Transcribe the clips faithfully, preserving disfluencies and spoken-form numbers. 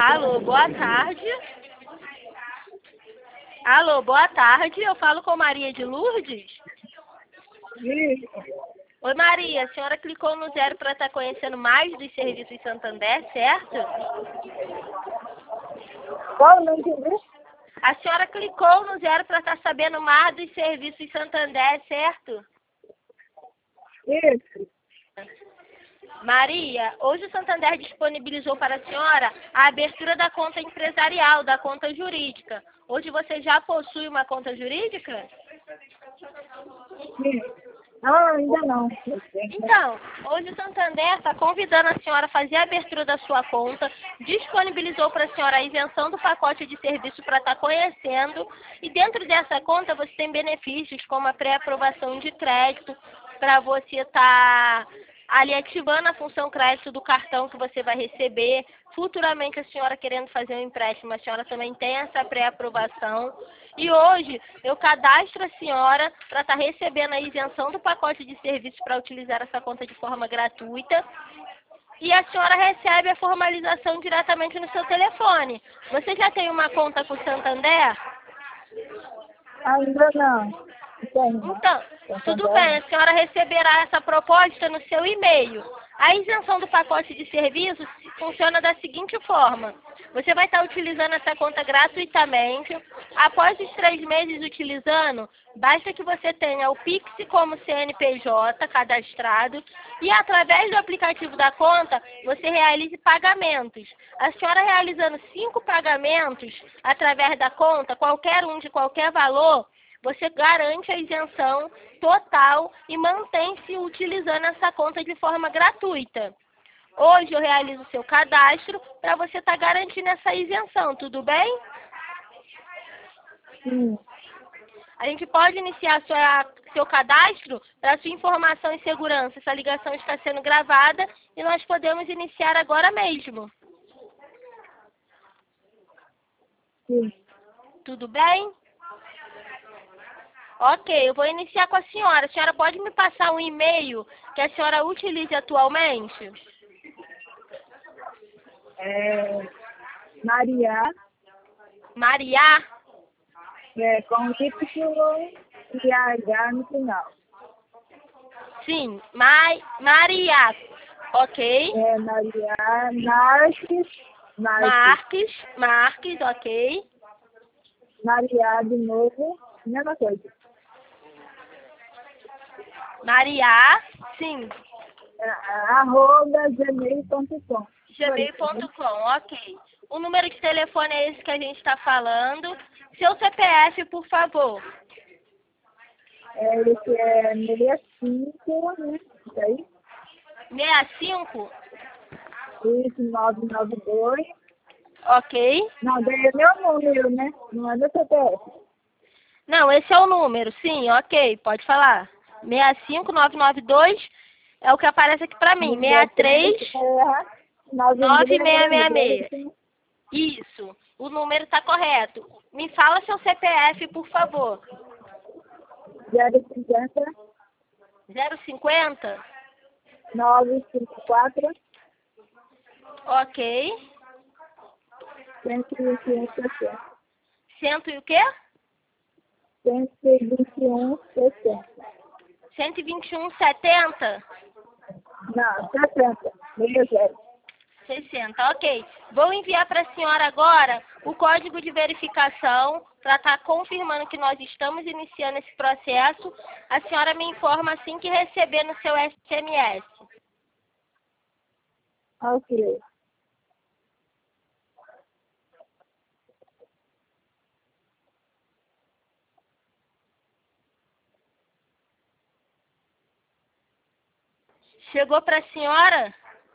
Alô, boa tarde. Alô, boa tarde. Eu falo com Maria de Lourdes? Sim. Oi, Maria. A senhora clicou no zero para estar conhecendo mais dos serviços Santander, certo? Qual não entendi? A senhora clicou no zero para estar sabendo mais dos serviços Santander, certo? Isso. Maria, hoje o Santander disponibilizou para a senhora a abertura da conta empresarial, da conta jurídica. Hoje você já possui uma conta jurídica? Sim. Ah, ainda não. Então, hoje o Santander está convidando a senhora a fazer a abertura da sua conta, disponibilizou para a senhora a isenção do pacote de serviço para estar conhecendo, e dentro dessa conta você tem benefícios como a pré-aprovação de crédito, para você estar ali ativando a função crédito do cartão que você vai receber. Futuramente a senhora querendo fazer um empréstimo, a senhora também tem essa pré-aprovação. E hoje eu cadastro a senhora para estar recebendo a isenção do pacote de serviços para utilizar essa conta de forma gratuita. E a senhora recebe a formalização diretamente no seu telefone. Você já tem uma conta com o Santander? Ainda não. Tenho. Então, tudo bem, a senhora receberá essa proposta no seu e-mail. A isenção do pacote de serviços funciona da seguinte forma. Você vai estar utilizando essa conta gratuitamente. Após os três meses utilizando, basta que você tenha o Pix como C N P J cadastrado e através do aplicativo da conta você realize pagamentos. A senhora realizando cinco pagamentos através da conta, qualquer um de qualquer valor, você garante a isenção total e mantém-se utilizando essa conta de forma gratuita. Hoje eu realizo o seu cadastro para você estar garantindo essa isenção, tudo bem? Sim. A gente pode iniciar sua, seu cadastro para sua informação e segurança. Essa ligação está sendo gravada e nós podemos iniciar agora mesmo. Sim. Tudo bem? Ok, eu vou iniciar com a senhora. A senhora pode me passar um e-mail que a senhora utilize atualmente? É, Maria, Maria, é, com Y e H no final. sim, Mai, Maria, ok. É, Maria Marques, Marques, Marques, Marques, ok. Maria de novo, mesma coisa. Maria, sim, É, arroba gmail ponto com. gmail ponto com, ok. O número de telefone é esse que a gente está falando. Seu C P F, por favor. É, esse é sessenta e cinco, né? Isso aí. sessenta e cinco, Isso, novecentos e noventa e dois. ok. Não, daí é meu número, né? Não é meu C P F. Não, esse é o número, sim, ok, pode falar. sessenta e cinco, novecentos e noventa e dois é o que aparece aqui pra mim. sessenta e três, nove seis seis seis. Isso, o número está correto. Me fala seu C P F, por favor. zero cinquenta, zero cinquenta, novecentos e cinquenta e quatro, ok. cento e vinte e um, sessenta. Cento e o quê? cento e vinte e um, sessenta. cento e vinte e um, setenta? Não, sessenta. Meio zero. sessenta, ok. Vou enviar para a senhora agora o código de verificação para estar confirmando que nós estamos iniciando esse processo. A senhora me informa assim que receber no seu S M S. Ok. Chegou para a senhora?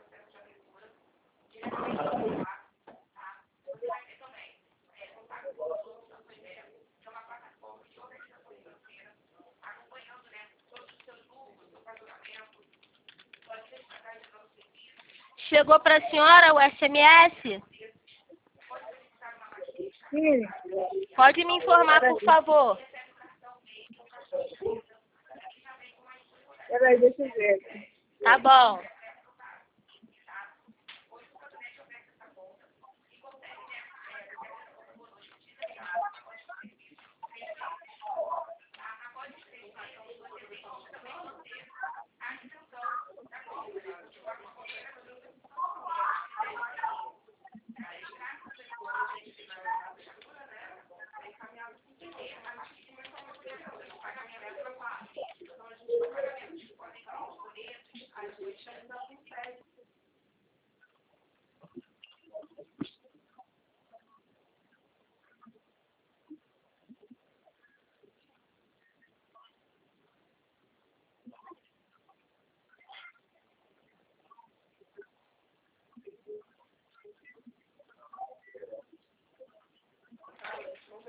Chegou para a senhora o S M S? Sim. Pode me informar, por favor. Peraí, deixa eu ver. Tá bom.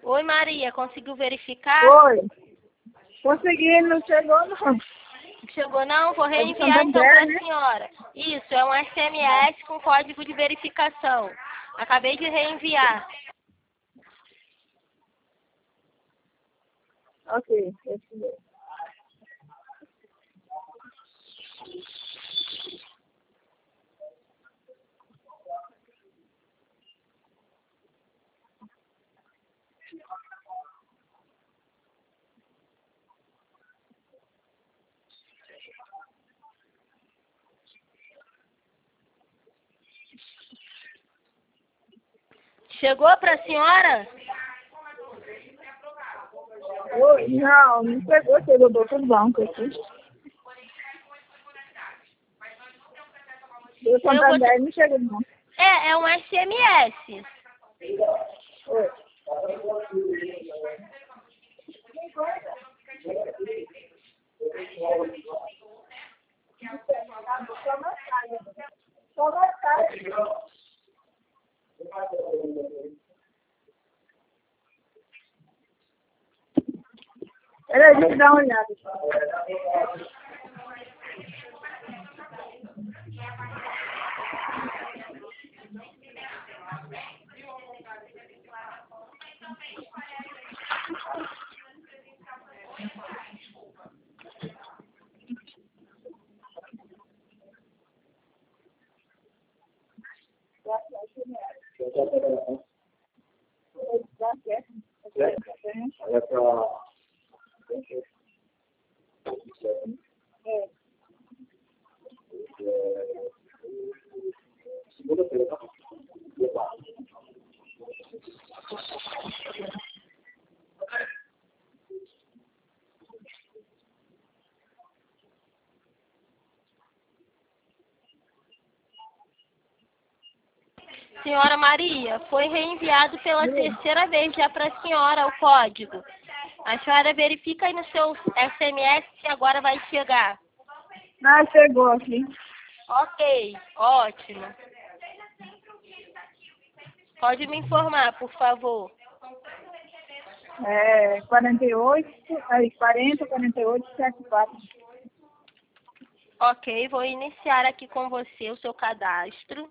Oi, Maria, conseguiu verificar? Oi. Consegui, não chegou não. Chegou não? Vou É de reenviar então Santander, para a né? senhora. Isso, é um S M S com código de verificação. Acabei de reenviar. Ok, esse mesmo. Chegou para a senhora? Oi, não, não pegou, chegou do outro banco aqui. Do Eu vou Santander te... não chegou não. É, é um S M S. Oi. Só marcar. Peraí, deixa eu dar uma olhada. É pra... É. Segunda-feira, tá? Senhora Maria, foi reenviado pela terceira vez já para a senhora o código. A senhora verifica aí no seu S M S se agora vai chegar. Ah, chegou aqui. Ok, ótimo. Pode me informar, por favor. É quarenta e oito, aí quarenta, quarenta e oito, setenta e quatro. Ok, vou iniciar aqui com você o seu cadastro.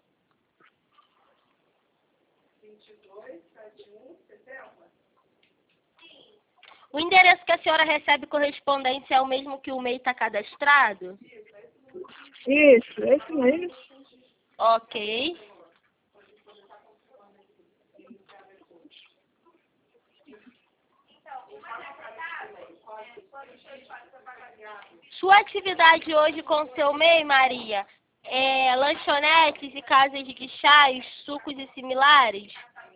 O endereço que a senhora recebe correspondência é o mesmo que o M E I está cadastrado? Isso, esse mesmo. Ok. Sua atividade hoje com seu M E I, Maria, é lanchonetes e casas de chás, sucos e similares?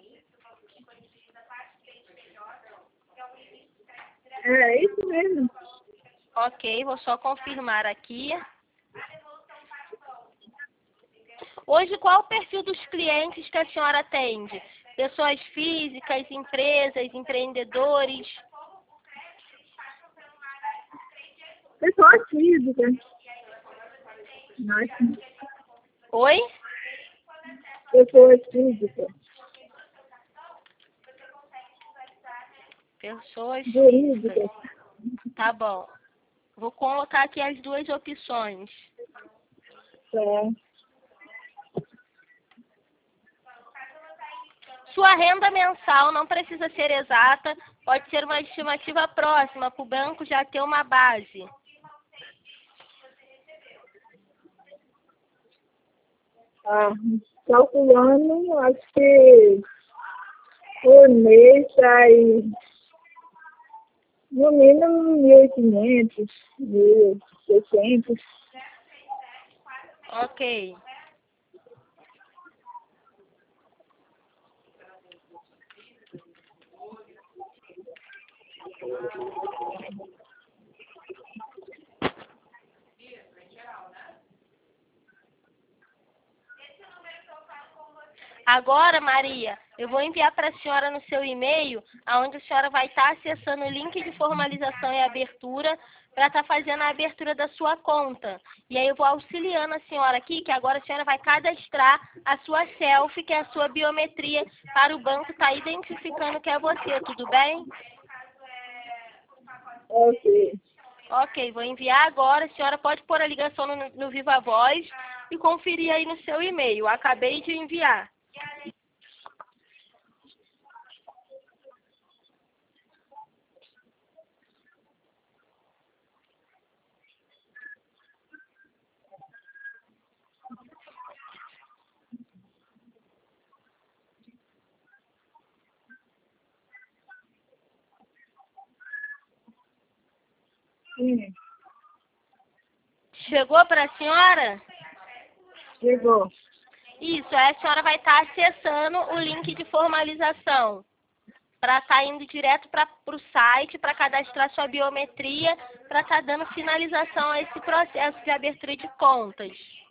É isso mesmo. Ok, vou só confirmar aqui. Hoje, qual o perfil dos clientes que a senhora atende? Pessoas físicas, empresas, empreendedores? Pessoa física. Nossa. Oi? Pessoa física. Pessoas Jurídica. físicas. Tá bom. Vou colocar aqui as duas opções. É. Sua renda mensal não precisa ser exata, pode ser uma estimativa próxima, para o banco já ter uma base. Ah, calculando, acho que por mês sai no mínimo mil e quinhentos, mil e seiscentos. Ok. Agora, Maria, eu vou enviar para a senhora no seu e-mail, onde a senhora vai estar acessando o link de formalização e abertura para estar fazendo a abertura da sua conta. E aí eu vou auxiliando a senhora aqui, que agora a senhora vai cadastrar a sua selfie, que é a sua biometria, para o banco estar identificando que é você, tudo bem? Ok. Ok, vou enviar agora. A senhora pode pôr a ligação no, no Viva Voz e conferir aí no seu e-mail. Acabei de enviar. Sim, Chegou para a senhora? chegou. Isso, aí a senhora vai estar acessando o link de formalização para estar indo direto para o site, para cadastrar sua biometria, para estar dando finalização a esse processo de abertura de contas.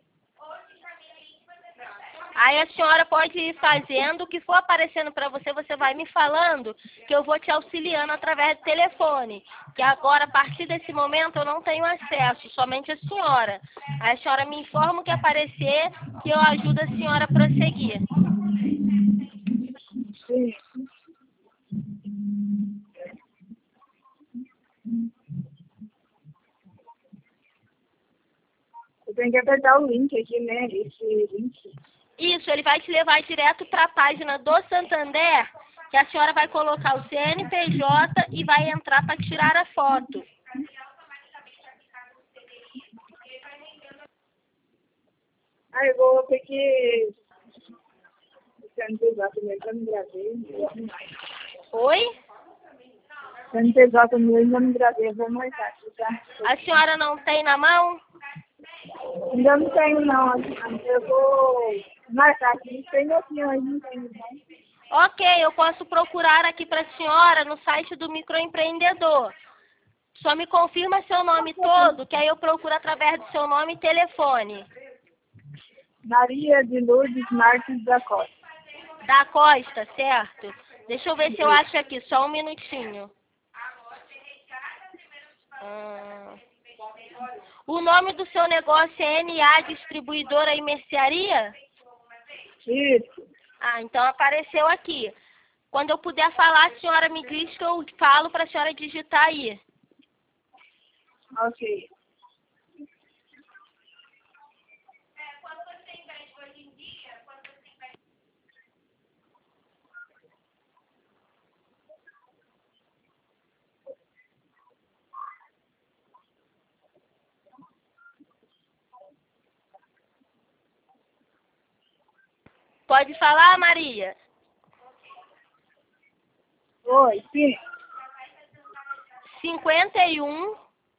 Aí a senhora pode ir fazendo, o que for aparecendo para você, você vai me falando, que eu vou te auxiliando através do telefone. Que agora, a partir desse momento, eu não tenho acesso, somente a senhora. Aí a senhora me informa o que aparecer, que eu ajudo a senhora a prosseguir. Sim. Eu tenho que apertar o link aqui, né? Esse link. Isso, ele vai te levar direto para a página do Santander, que a senhora vai colocar o C N P J e vai entrar para tirar a foto. Ah, eu vou ter que... C N P J mesmo, eu não gravei. Oi? C N P J mesmo, eu não gravei. Eu vou marcar aqui, tá? A senhora não tem na mão? Ainda não tenho, não. Eu vou marcar aqui. Tem aqui, mas não tenho, não. Ok, eu posso procurar aqui para a senhora no site do microempreendedor. Só me confirma seu nome todo, que aí eu procuro através do seu nome e telefone. Maria de Lourdes Marques da Costa. Da Costa, certo? Deixa eu ver se eu acho aqui, só um minutinho. Hum. O nome do seu negócio é N A Distribuidora e Mercearia? Isso. Ah, então apareceu aqui. Quando eu puder falar, a senhora me diz que eu falo para a senhora digitar aí. Ok. Pode falar, Maria? Oi, sim. cinquenta e um,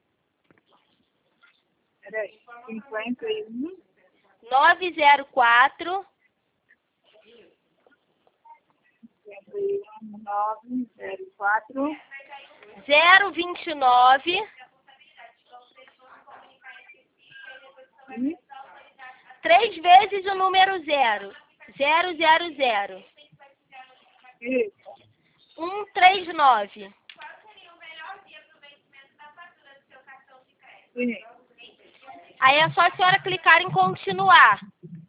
Peraí. cinquenta e um, nove zero quatro, cinquenta e um, nove zero quatro, zero vinte e nove, sim. três vezes o número zero. Zero, zero, zero. Isso. um três nove. Sim. Aí é só a senhora clicar em continuar.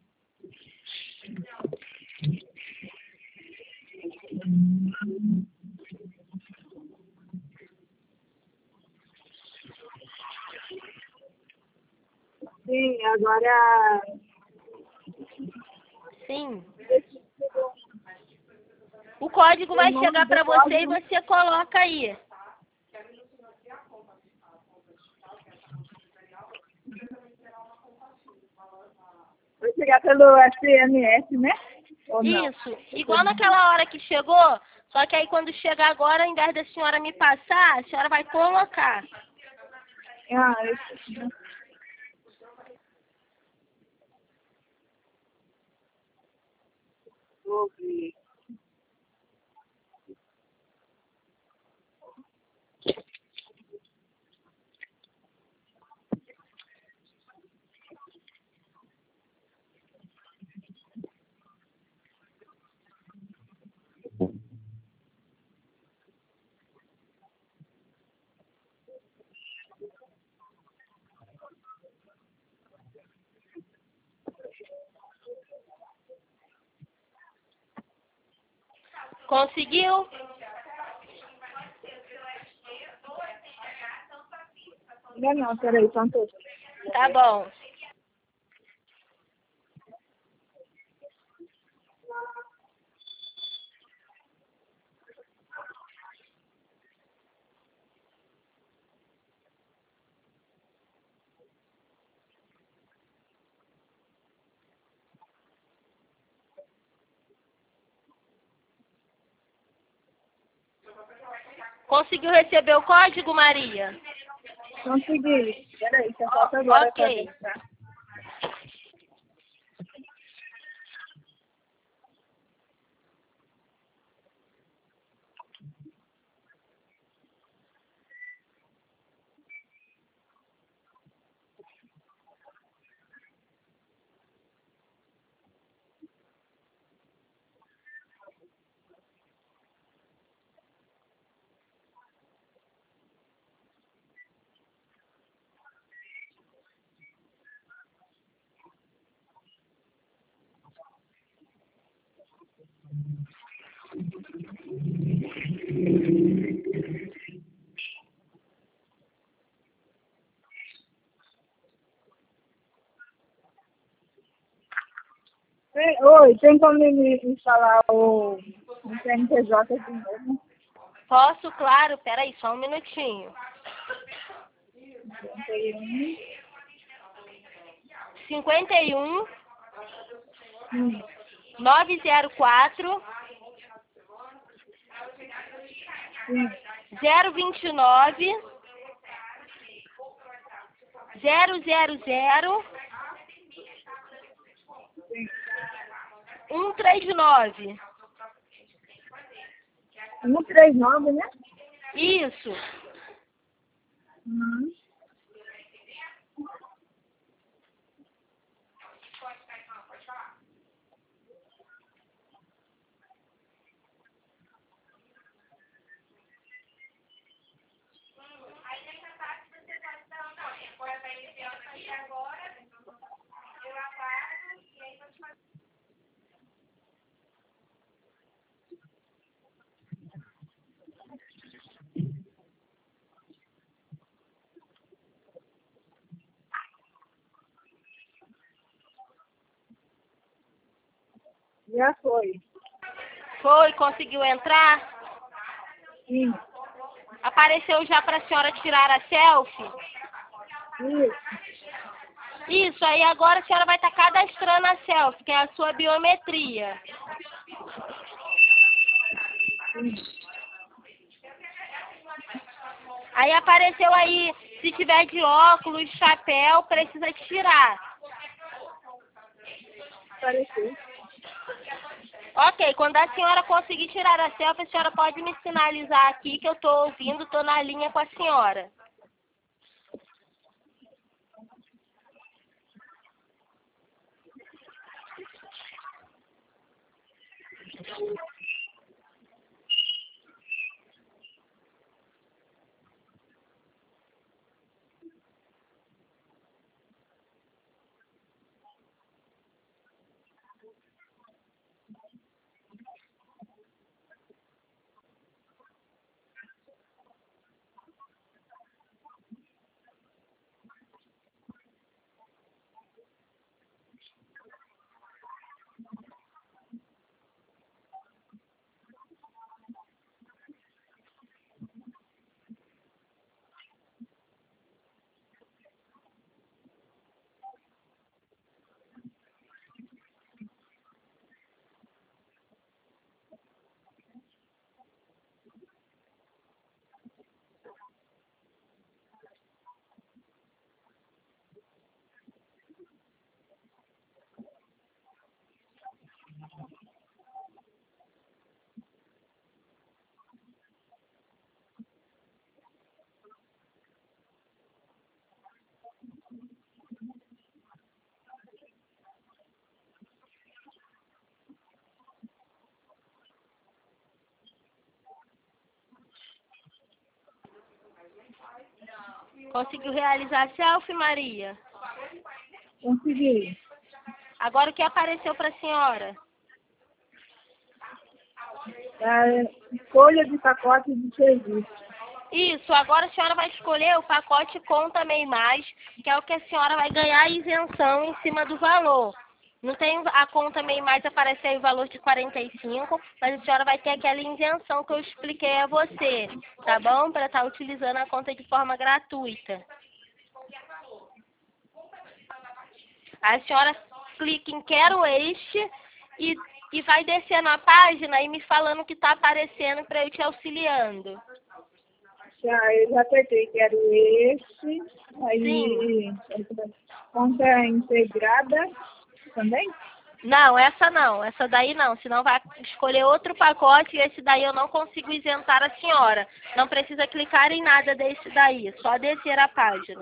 Sim, agora... Sim. O código vai chegar para você e você coloca aí. Vai chegar pelo S M S, né? Ou não? Isso. Igual naquela hora que chegou, só que aí quando chegar agora, ao invés da senhora me passar, a senhora vai colocar. Ah, isso. Vou ver. Conseguiu? Não, não, peraí, só um pouco. Tá bom. Conseguiu receber o código, Maria? Consegui. Peraí, só falta agora pra Ok. ver, tá? Ei, oi, tem como me instalar o, o C N P J de novo? Posso, claro. Peraí, só um minutinho. cinquenta e um, Hum, nove zero quatro, sim. zero vinte e nove, zero zero zero, um três nove. um três nove, né? Isso. Uhum. Já foi. Foi, conseguiu entrar? Sim. Apareceu já para a senhora tirar a selfie? Isso. Isso, aí agora a senhora vai estar cadastrando a selfie, que é a sua biometria. Aí apareceu aí, se tiver de óculos, chapéu, precisa tirar. Apareceu. Ok, quando a senhora conseguir tirar a selfie, a senhora pode me sinalizar aqui que eu estou ouvindo, estou na linha com a senhora. Conseguiu realizar a selfie, Maria? Consegui. Agora o que apareceu para a senhora? A escolha de pacote de serviço. Isso, agora a senhora vai escolher o pacote Conta MEI Mais, que é o que a senhora vai ganhar isenção em cima do valor. Não tem a Conta MEI Mais, aparece aí o valor de quarenta e cinco, mas a senhora vai ter aquela isenção que eu expliquei a você, tá bom? Para estar utilizando a conta de forma gratuita. A senhora clica em Quero Este e, e vai descendo a página e me falando o que está aparecendo para eu te auxiliando. Já, eu já apertei, quero este, aí Sim. conta integrada também? Não, essa não, essa daí não, senão vai escolher outro pacote e esse daí eu não consigo isentar a senhora. Não precisa clicar em nada desse daí, só descer a página.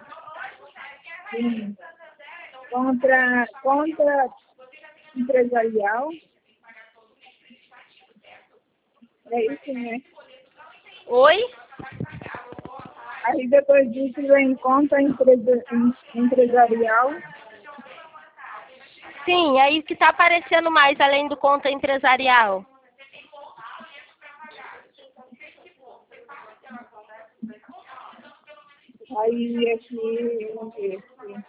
Sim. Contra, contra empresarial. É isso, né? Oi? Aí depois disso vem conta empresa, empresarial. Sim, aí o que está aparecendo mais além do conta empresarial? Aí aqui, vamos ver aqui.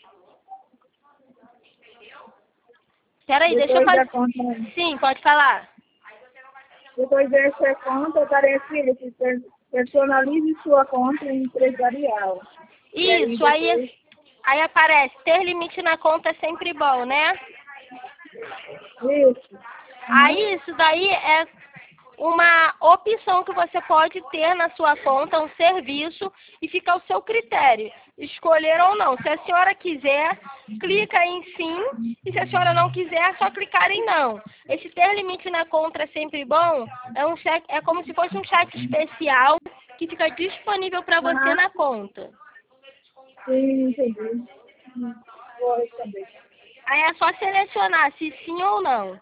Peraí, deixa eu fazer. Conta... Sim, pode falar. Depois dessa conta aparece esse, personalize sua conta empresarial. Isso, aí, depois... aí, aí aparece, ter limite na conta é sempre bom, né? Isso. Uhum. Aí isso daí é uma opção que você pode ter na sua conta, um serviço, e fica ao seu critério, escolher ou não. Se a senhora quiser, clica em sim, e se a senhora não quiser, é só clicar em não. Esse ter limite na conta é sempre bom, é, um chat, é como se fosse um chat especial que fica disponível para você uhum. na conta. Sim, entendi. Vou também. Aí é só selecionar se sim ou não.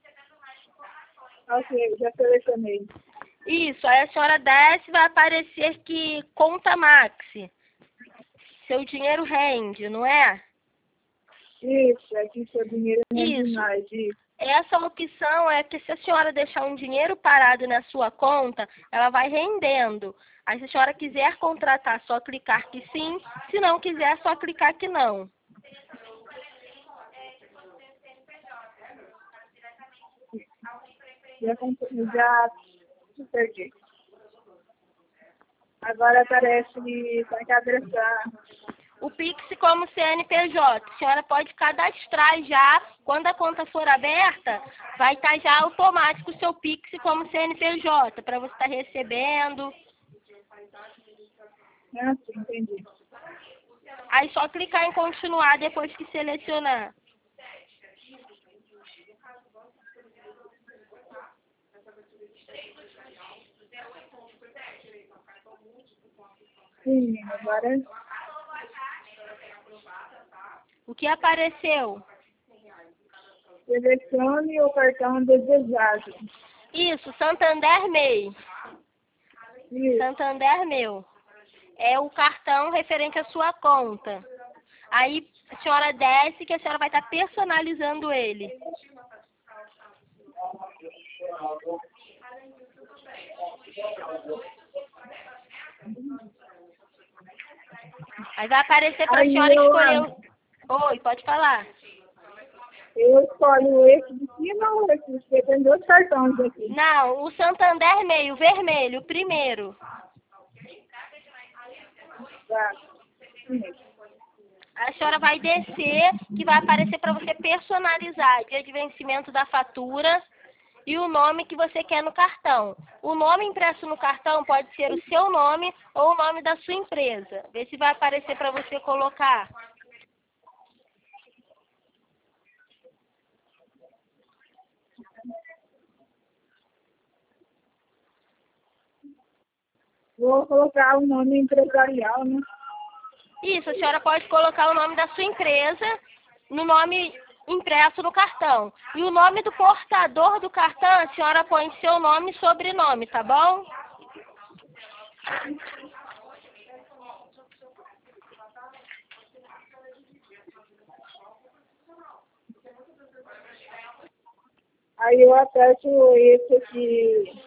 Ok, já selecionei. Isso, aí a senhora desce e vai aparecer que conta Maxi. Seu dinheiro rende, não é? Isso, aqui seu dinheiro rende Isso. mais. Isso. Essa opção é que se a senhora deixar um dinheiro parado na sua conta, ela vai rendendo. Aí se a senhora quiser contratar, só clicar que sim. Se não quiser, só clicar que não. Já, já perdi. Agora aparece para cadastrar. O Pix como C N P J. A senhora pode cadastrar já, quando a conta for aberta, vai estar já automático o seu Pix como C N P J, para você estar recebendo. Ah, sim, entendi. Aí só clicar em continuar depois que selecionar. Sim, agora... O que apareceu? Selecione o cartão desejado. Isso, Santander MEI. Isso. Santander Meu. É o cartão referente à sua conta. Aí a senhora desce que a senhora vai estar personalizando ele. Aí vai aparecer para a senhora eu, escolher... Oi, pode falar. Eu escolho esse de cima ou esse? Porque tem dois cartões aqui. Não, o Santander MEI, o vermelho, o primeiro. Tá. A senhora vai descer, que vai aparecer para você personalizar dia de vencimento da fatura e o nome que você quer no cartão. O nome impresso no cartão pode ser o seu nome ou o nome da sua empresa. Vê se vai aparecer para você colocar. Vou colocar o nome empresarial, né? Isso, a senhora pode colocar o nome da sua empresa no nome impresso no cartão. E o nome do portador do cartão, a senhora põe seu nome e sobrenome, tá bom? Aí eu aperto esse aqui.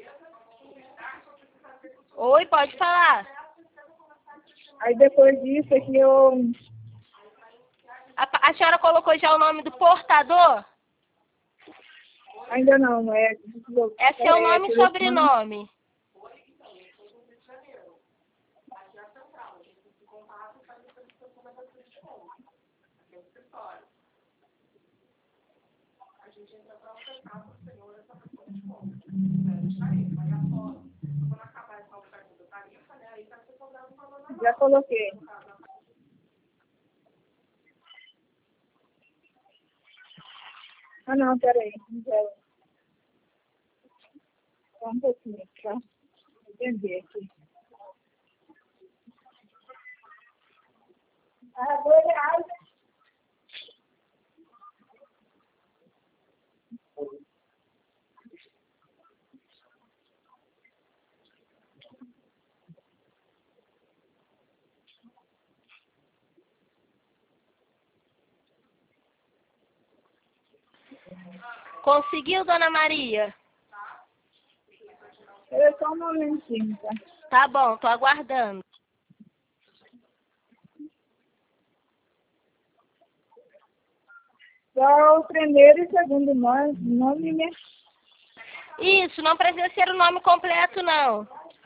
Oi, pode falar. Aí depois disso aqui eu... A, a senhora colocou já o nome do portador? Ainda não, é... É seu é, nome e telefone. sobrenome. Já coloquei. Ah, não, peraí. Não. Só um pouquinho, tá? Vou entender aqui. Ah, dois reais. Conseguiu, dona Maria? É só um momentinho, tá? Tá bom, tô aguardando. Só o primeiro e segundo nome, nome, né? Isso, não precisa ser o nome completo, não.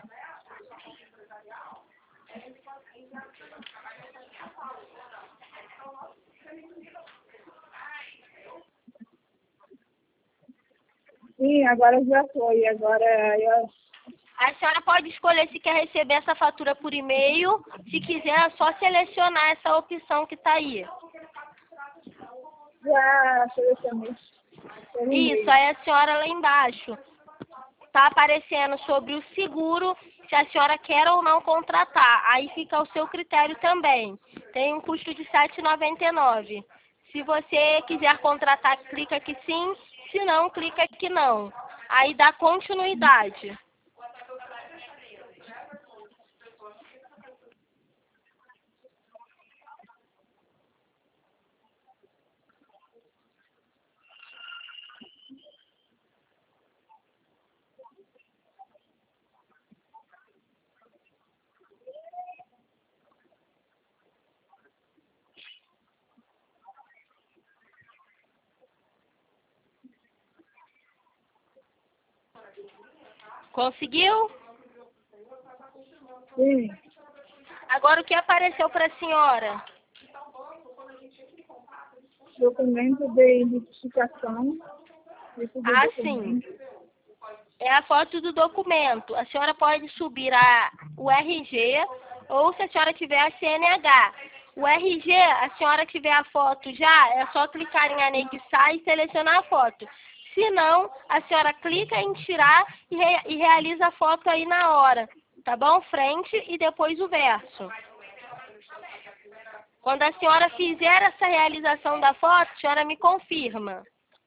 Sim, agora já foi. Agora eu... A senhora pode escolher se quer receber essa fatura por e-mail. Se quiser, é só selecionar essa opção que tá aí. já selecionei. Isso, aí a senhora lá embaixo tá aparecendo sobre o seguro, se a senhora quer ou não contratar. Aí fica ao seu critério também. Tem um custo de sete reais e noventa e nove centavos. Se você quiser contratar, clica aqui sim. Se não, clica aqui não. Aí dá continuidade. Conseguiu? Sim. Agora o que apareceu para a senhora? Documento de identificação. Esse do Ah, sim. documento. É a foto do documento. A senhora pode subir a, o R G ou se a senhora tiver a C N H. O R G, a senhora tiver a foto já, é só clicar em anexar e selecionar a foto. Se não, a senhora clica em tirar e, re, e realiza a foto aí na hora. Tá bom? Frente e depois o verso. Quando a senhora fizer essa realização da foto, a senhora me confirma.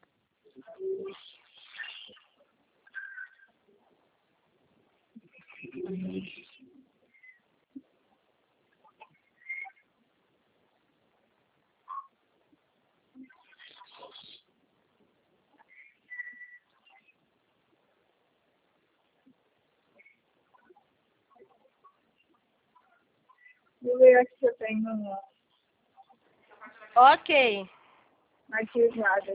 Vou ver aqui se eu tenho Ok. arquivado.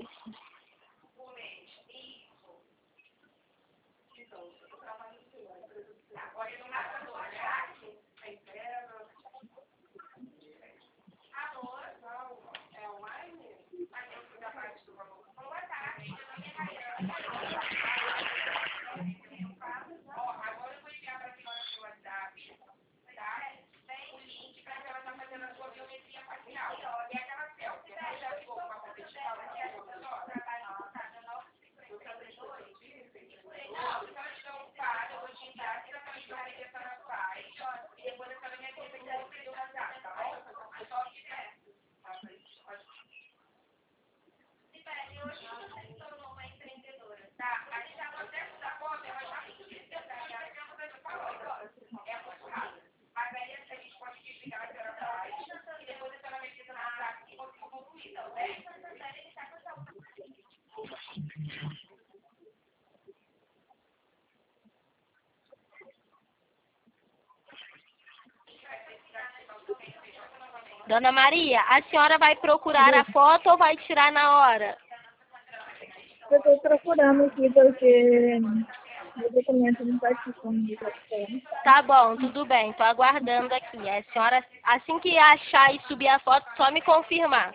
Dona Maria, a senhora vai procurar a foto ou vai tirar na hora? Eu estou procurando aqui porque meu documento não está disponível. Tá bom, tudo bem, estou aguardando aqui. A senhora, assim que achar e subir a foto, só me confirmar.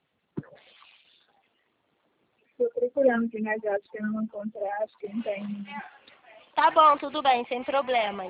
Estou procurando aqui, mas acho que eu não encontrei, acho que não tem. Tá bom, tudo bem, sem problemas.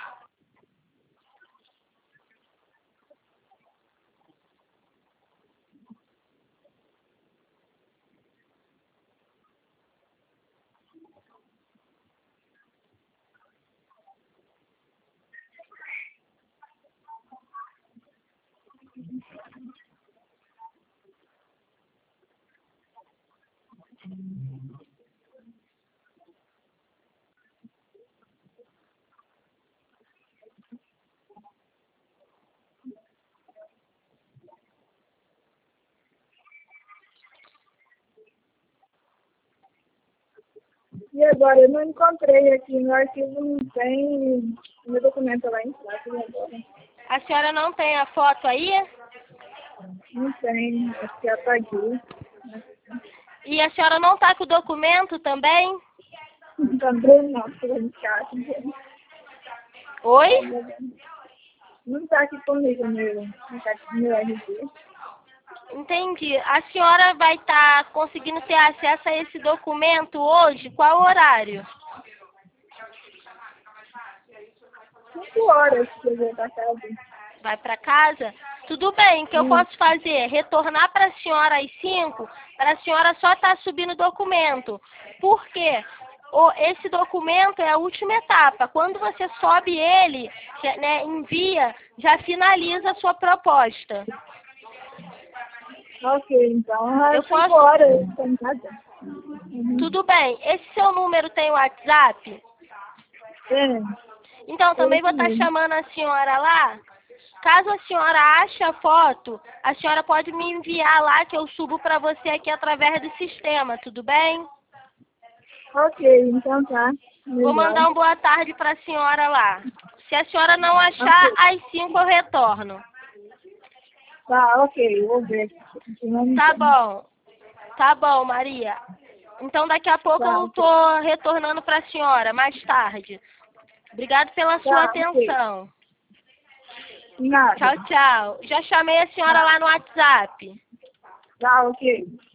E agora, eu não encontrei aqui no arquivo, não tem meu documento lá em casa agora. A senhora não tem a foto aí? Não tem, acho que apaguei. E a senhora não tá com o documento também? Também não, estou em casa. Oi? Não está aqui comigo meu, não está aqui meu R G. Entendi. A senhora vai estar conseguindo ter acesso a esse documento hoje? Qual horário? Cinco horas que eu vou para casa. Vai para casa? Tudo bem, o que eu Hum. posso fazer? Retornar para a senhora às cinco, para a senhora só estar subindo o documento. Por quê? O, esse documento é a última etapa. Quando você sobe ele, né, envia, já finaliza a sua proposta. Ok, então às Eu cinco posso... horas eu estou em casa. Uhum. Tudo bem. Esse seu número tem WhatsApp? É. Então, também vou estar mesmo. chamando a senhora lá. Caso a senhora ache a foto, a senhora pode me enviar lá que eu subo para você aqui através do sistema, tudo bem? Ok, então tá. Vou Melhor. mandar um boa tarde para a senhora lá. Se a senhora não achar, Ok. às cinco eu retorno. Tá, ok, vou ver. Não Tá tem. bom. Tá bom, Maria. Então, daqui a pouco Tá, eu ok. tô retornando para a senhora, mais tarde. Obrigado pela sua Tá, ok. atenção. Nada. Tchau, tchau. Já chamei a senhora Tá. lá no WhatsApp. Tá, ok.